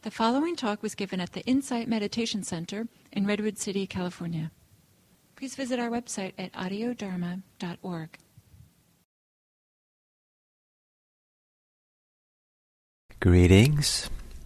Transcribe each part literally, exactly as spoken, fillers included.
The following talk was given at the Insight Meditation Center in Redwood City, California. Please visit our website at audio dharma dot org. Greetings.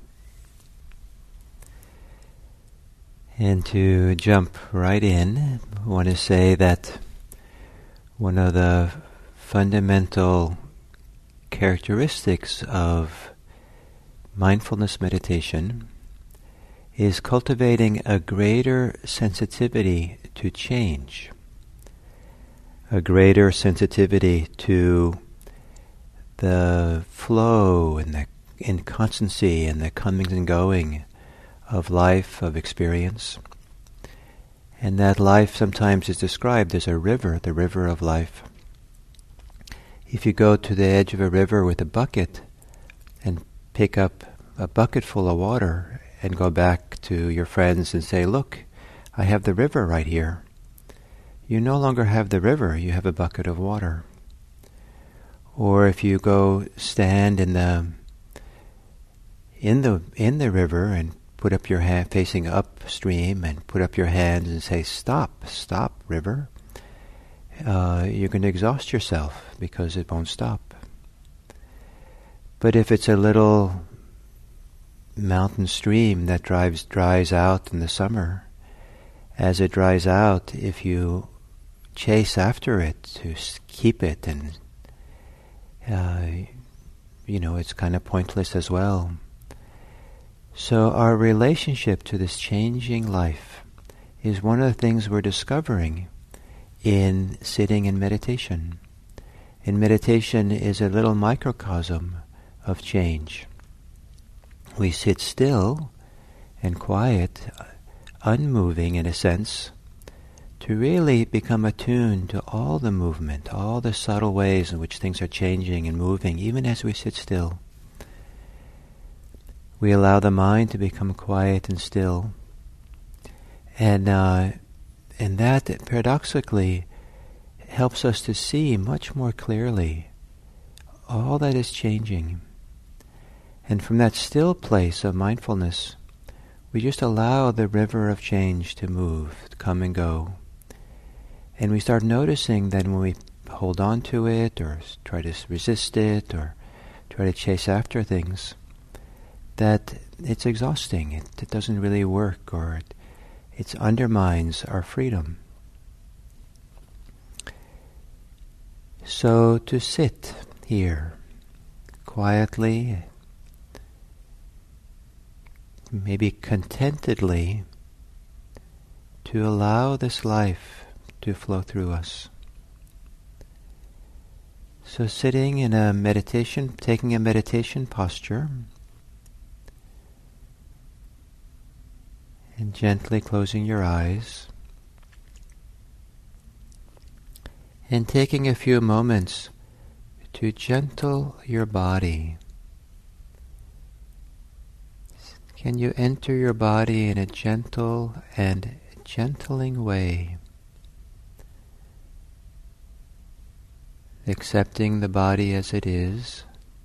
And to jump right in, I want to say that one of the fundamental characteristics of mindfulness meditation is cultivating a greater sensitivity to change, a greater sensitivity to the flow and the inconstancy and the coming and going of life, of experience. And that life sometimes is described as a river, the river of life. If you go to the edge of a river with a bucket and pick up a bucket full of water and go back to your friends and say, "Look, I have the river right here," you no longer have the river, you have a bucket of water. Or if you go stand in the in the in the river and put up your hand facing upstream and put up your hands and say, "Stop, stop, river," uh, you're going to exhaust yourself because it won't stop. But if it's a little mountain stream that drives dries out in the summer, as it dries out, if you chase after it to keep it, and uh, you know, it's kind of pointless as well. So our relationship to this changing life is one of the things we're discovering in sitting in meditation. And meditation is a little microcosm of change. We sit still and quiet, unmoving in a sense, to really become attuned to all the movement, all the subtle ways in which things are changing and moving, even as we sit still. We allow the mind to become quiet and still. And, uh, and that paradoxically helps us to see much more clearly all that is changing. And from that still place of mindfulness, we just allow the river of change to move, to come and go. And we start noticing that when we hold on to it, or try to resist it, or try to chase after things, that it's exhausting, it, it doesn't really work, or it, it undermines our freedom. So to sit here quietly, maybe contentedly, to allow this life to flow through us. So sitting in a meditation, taking a meditation posture, and gently closing your eyes, and taking a few moments to gentle your body. Can you enter your body in a gentle and gentling way, accepting the body as it is,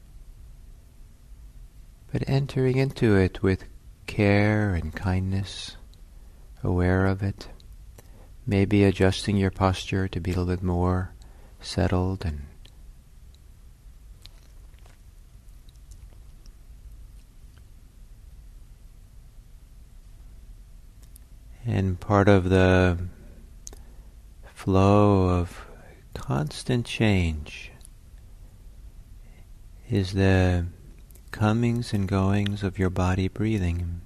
but entering into it with care and kindness, aware of it, maybe adjusting your posture to be a little bit more settled and And part of the flow of constant change is the comings and goings of your body breathing.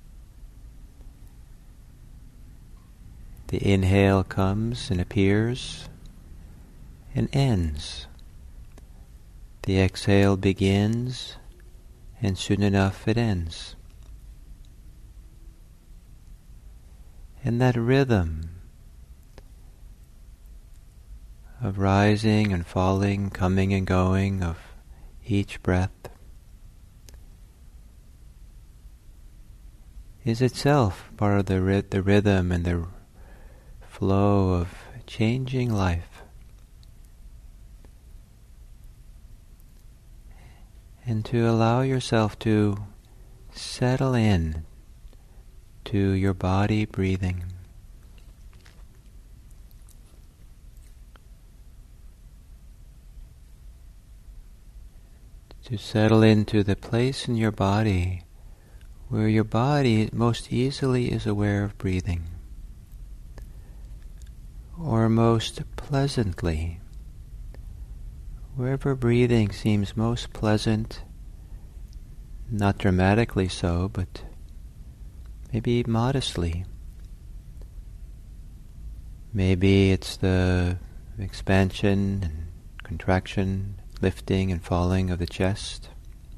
The inhale comes and appears and ends. The exhale begins, and soon enough it ends. And that rhythm of rising and falling, coming and going of each breath is itself part of the, ry- the rhythm and the flow of changing life. And to allow yourself to settle in to your body breathing. To settle into the place in your body where your body most easily is aware of breathing, or most pleasantly, wherever breathing seems most pleasant, not dramatically so, but maybe modestly. Maybe it's the expansion and contraction, lifting and falling of the chest.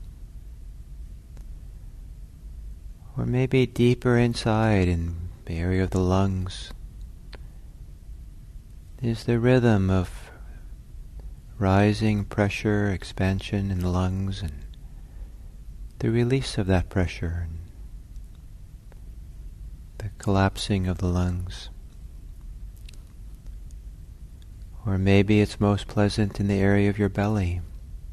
Or maybe deeper inside in the area of the lungs is the rhythm of rising pressure, expansion in the lungs, and the release of that pressure, and the collapsing of the lungs. Or maybe it's most pleasant in the area of your belly.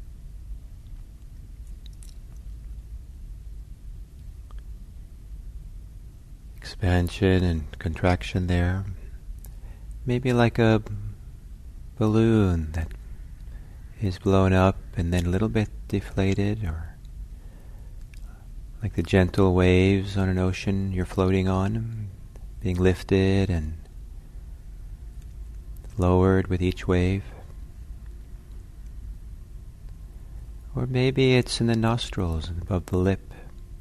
Expansion and contraction there. Maybe like a balloon that is blown up and then a little bit deflated, or like the gentle waves on an ocean you're floating on, being lifted and lowered with each wave. Or maybe it's in the nostrils, above the lip,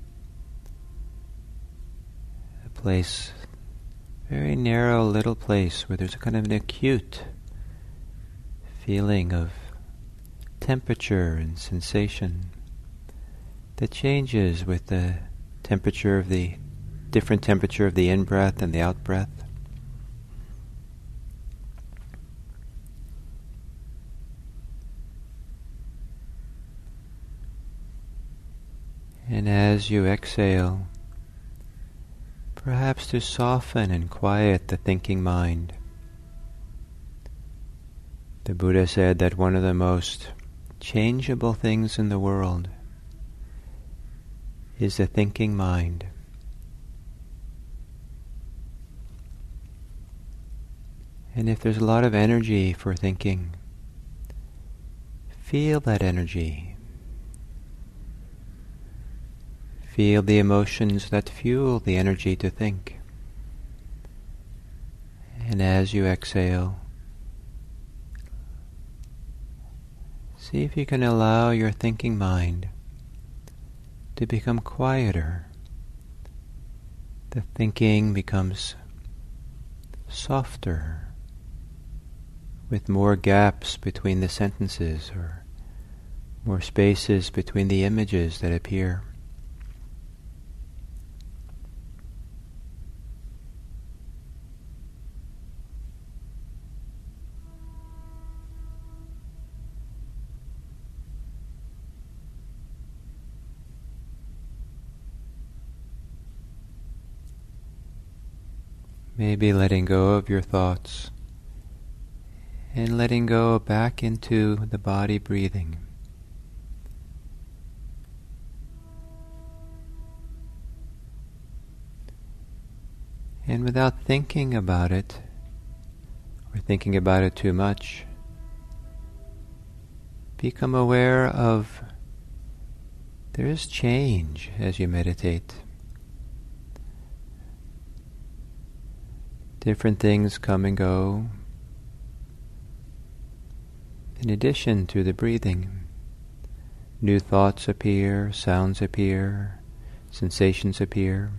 a place, very narrow little place where there's a kind of an acute feeling of temperature and sensation that changes with the temperature of the different temperature of the in-breath and the out-breath. And as you exhale, perhaps to soften and quiet the thinking mind. The Buddha said that one of the most changeable things in the world is the thinking mind. And if there's a lot of energy for thinking, feel that energy. Feel the emotions that fuel the energy to think. And as you exhale, see if you can allow your thinking mind to become quieter. The thinking becomes softer, with more gaps between the sentences, or more spaces between the images that appear. Maybe letting go of your thoughts and letting go back into the body breathing. And without thinking about it, or thinking about it too much, become aware of there is change as you meditate. Different things come and go. In addition to the breathing, new thoughts appear, sounds appear, sensations appear.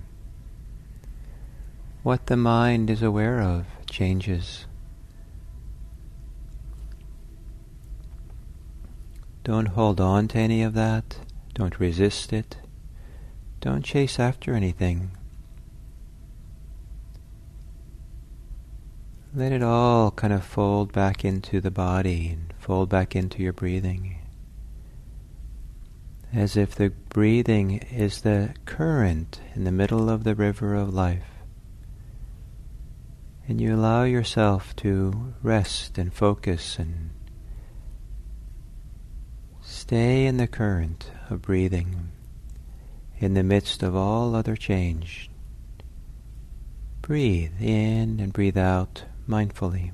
What the mind is aware of changes. Don't hold on to any of that. Don't resist it. Don't chase after anything. Let it all kind of fold back into the body and fold back into your breathing. As if the breathing is the current in the middle of the river of life. And you allow yourself to rest and focus and stay in the current of breathing. in the midst of all other change. Breathe in and breathe out mindfully.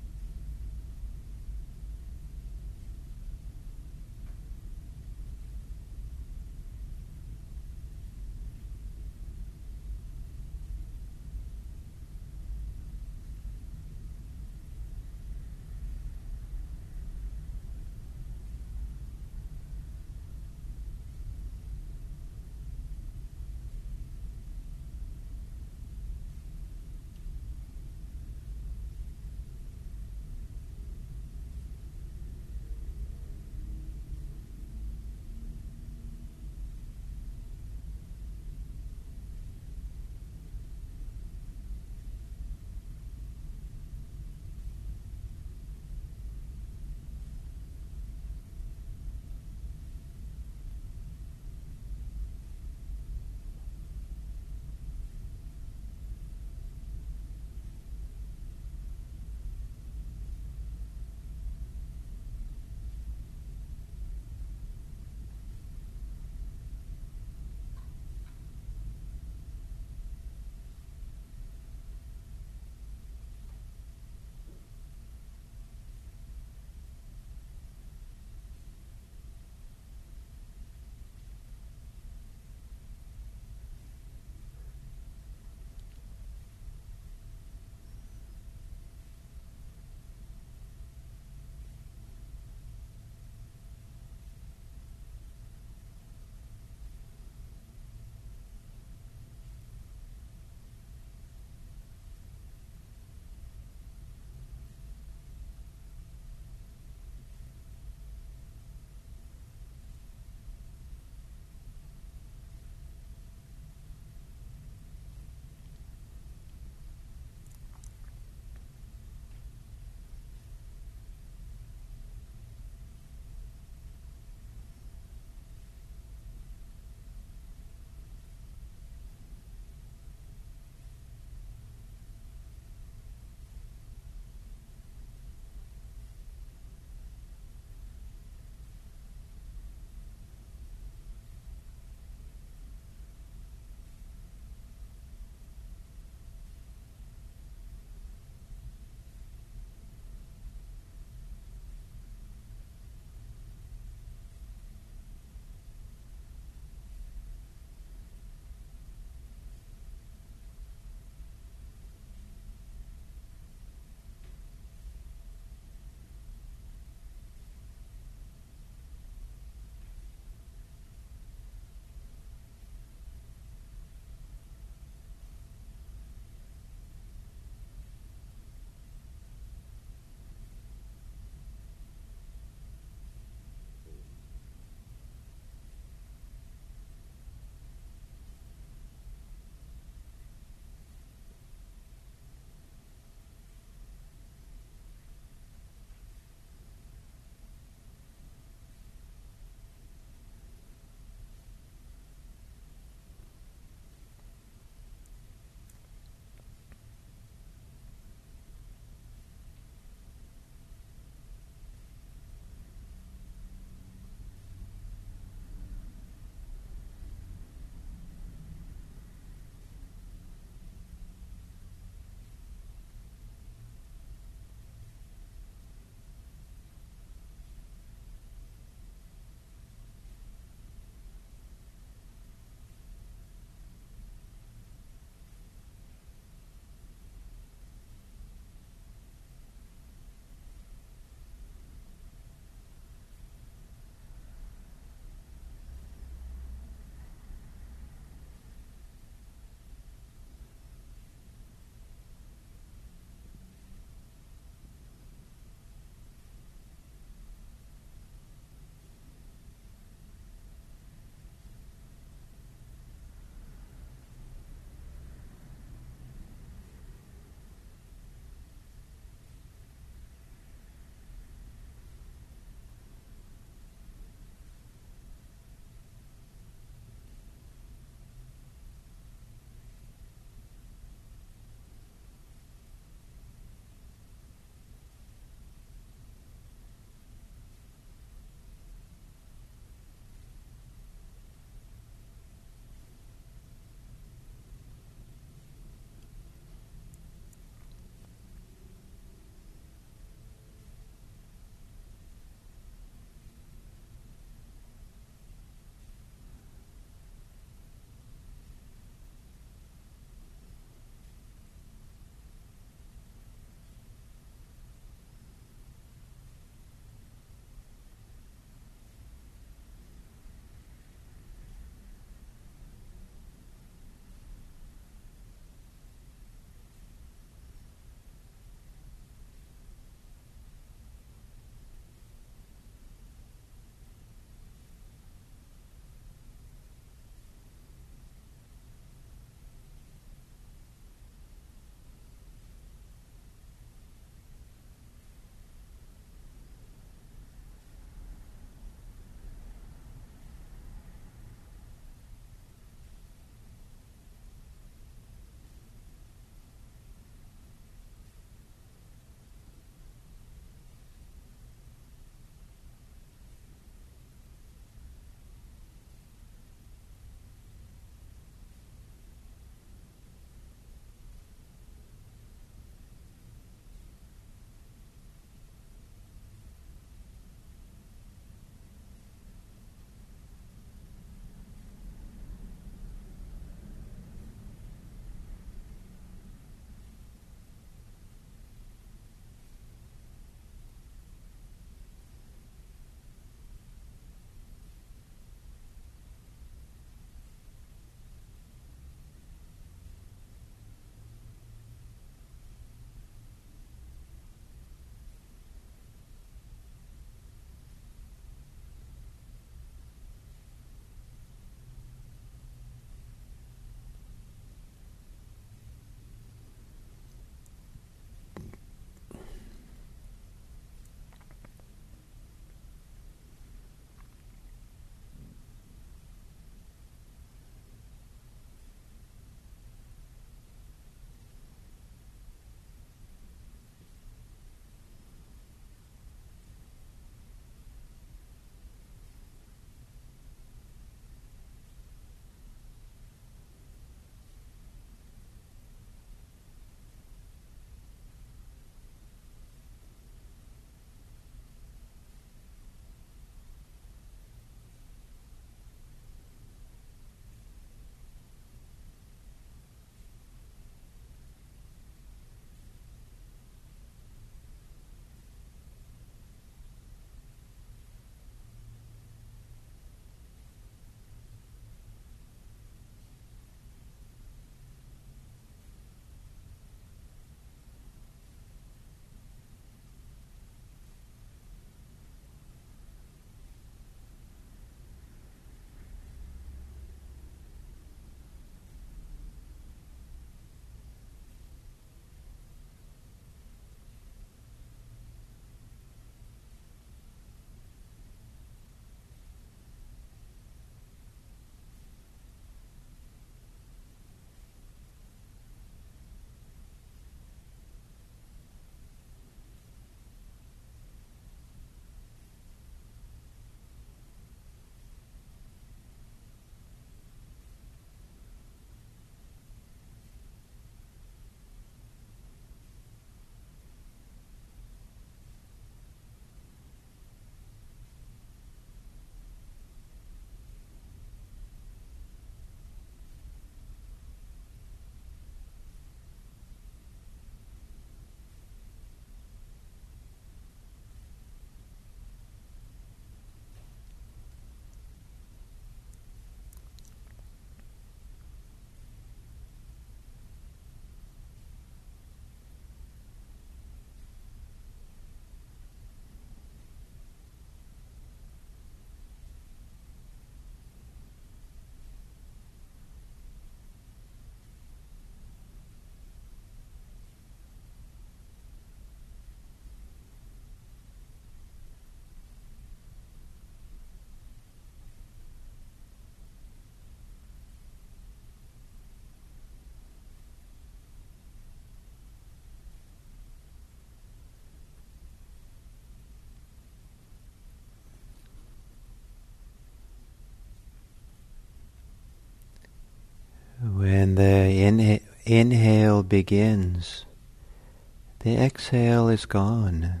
the inha- inhale begins, the exhale is gone.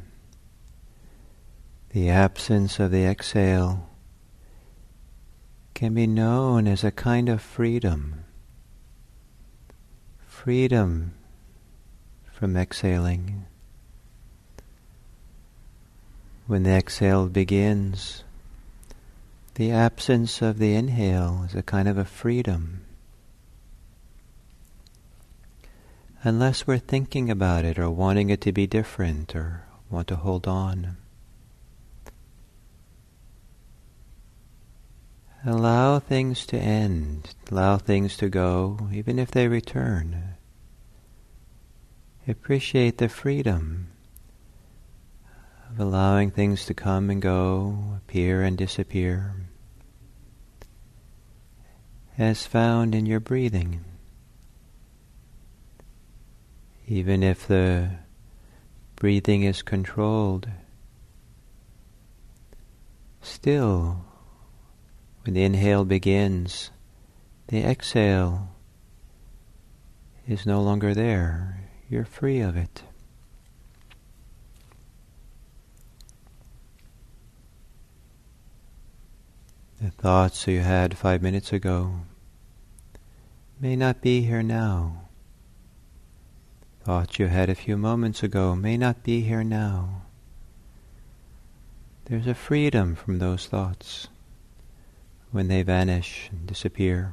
The absence of the exhale can be known as a kind of freedom. Freedom from exhaling. When the exhale begins, the absence of the inhale is a kind of a freedom. Unless we're thinking about it or wanting it to be different or want to hold on. Allow things to end, allow things to go, even if they return. Appreciate the freedom of allowing things to come and go, appear and disappear, as found in your breathing. Even if the breathing is controlled, still, when the inhale begins, the exhale is no longer there. You're free of it. The thoughts you had five minutes ago may not be here now. Thoughts you had a few moments ago may not be here now. There's a freedom from those thoughts when they vanish and disappear.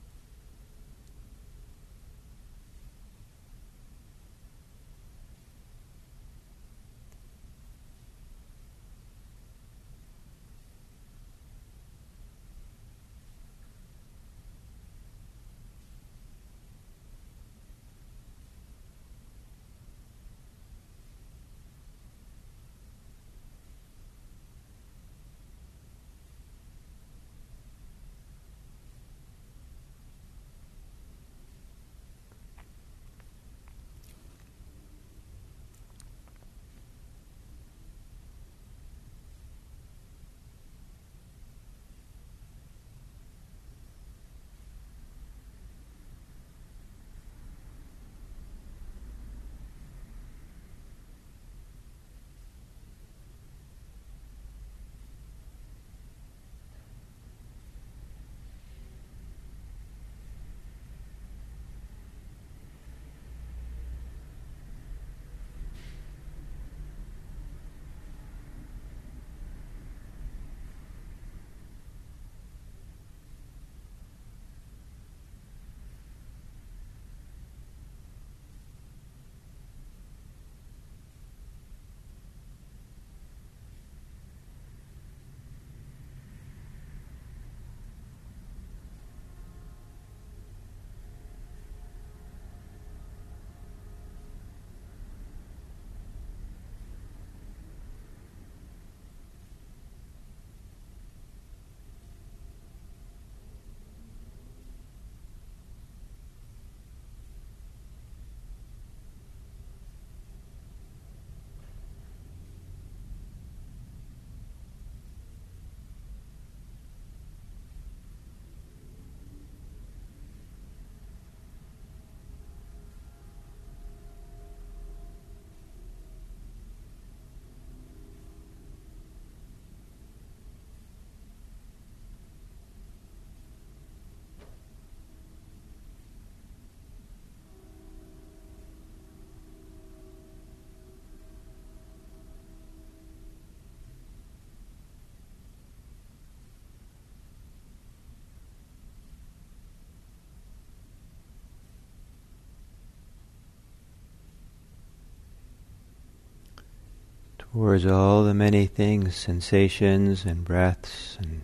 Towards all the many things, sensations and breaths and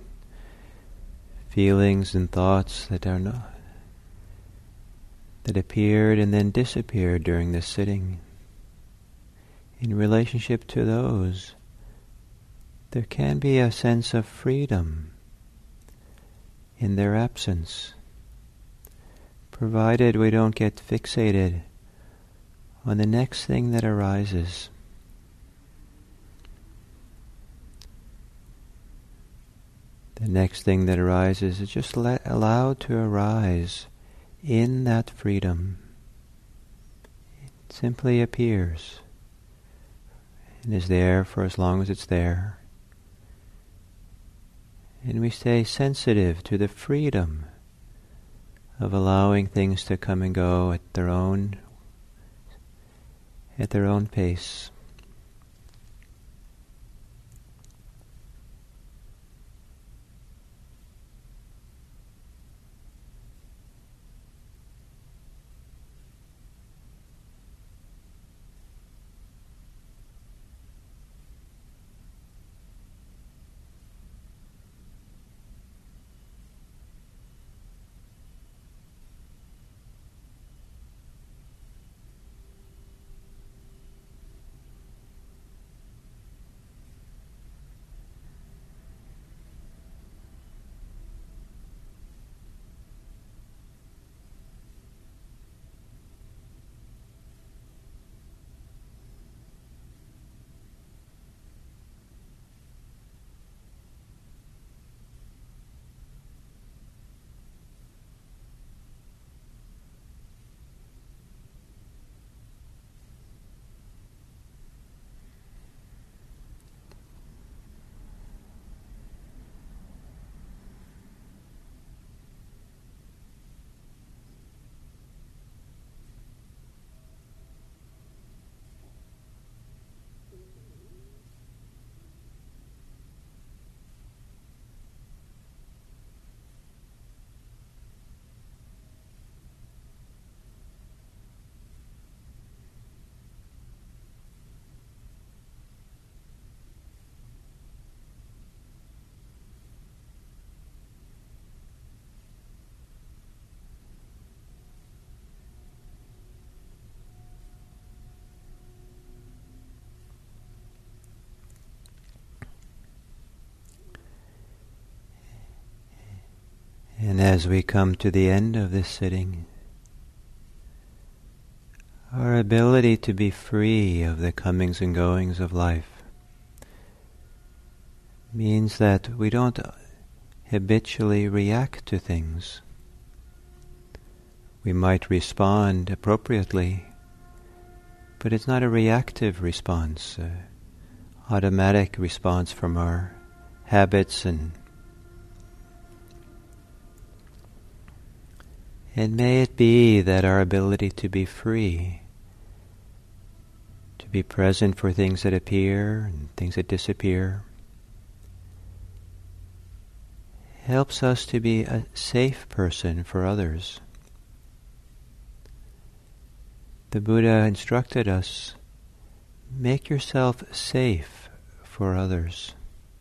feelings and thoughts that are not, that appeared and then disappeared during this sitting. In relationship to those, there can be a sense of freedom in their absence, provided we don't get fixated on the next thing that arises. The next thing that arises is just let, allowed to arise in that freedom. It simply appears and is there for as long as it's there. And we stay sensitive to the freedom of allowing things to come and go at their own at their own pace. And as we come to the end of this sitting, our ability to be free of the comings and goings of life means that we don't habitually react to things. We might respond appropriately, but it's not a reactive response, an automatic response from our habits and And may it be that our ability to be free, to be present for things that appear and things that disappear, helps us to be a safe person for others. The Buddha instructed us, make yourself safe for others.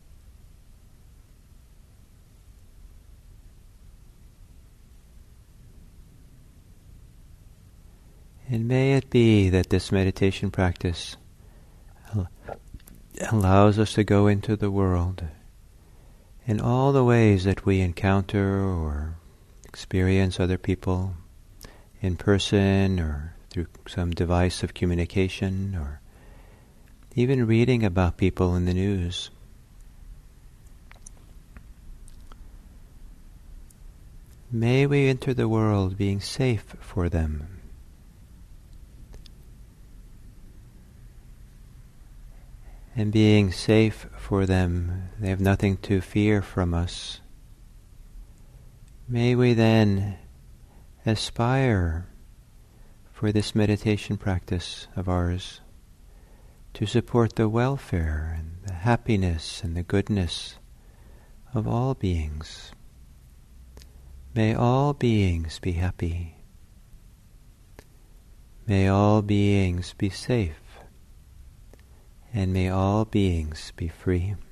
And may it be that this meditation practice allows us to go into the world in all the ways that we encounter or experience other people in person or through some device of communication or even reading about people in the news. May we enter the world being safe for them. And being safe for them, they have nothing to fear from us. May we then aspire for this meditation practice of ours to support the welfare and the happiness and the goodness of all beings. May all beings be happy. May all beings be safe. And may all beings be free.